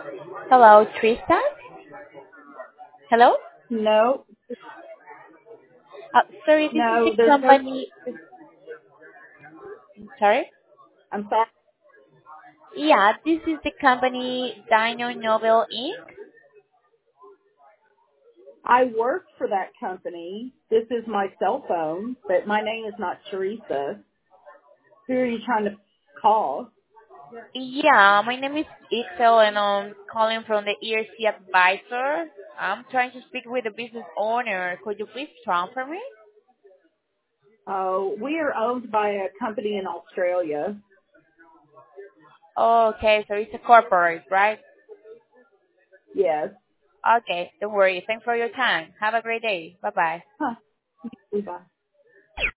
Hello, Trista? Hello? No, Sorry, this is no, the there's no. company. Sorry? I'm sorry. Yeah, this is the company Dino Nobel Inc. I work for that company. This is my cell phone, but my name is not Teresa. Who are you trying to call? Yeah, my name is Ixel and I'm calling from the ERC Advisor. I'm trying to speak with the business owner. Could you please transfer me? Oh, we are owned by a company in Australia. Okay, so it's a corporate, right? Yes. Okay, don't worry. Thanks for your time. Have a great day. Bye-bye. Huh. Bye.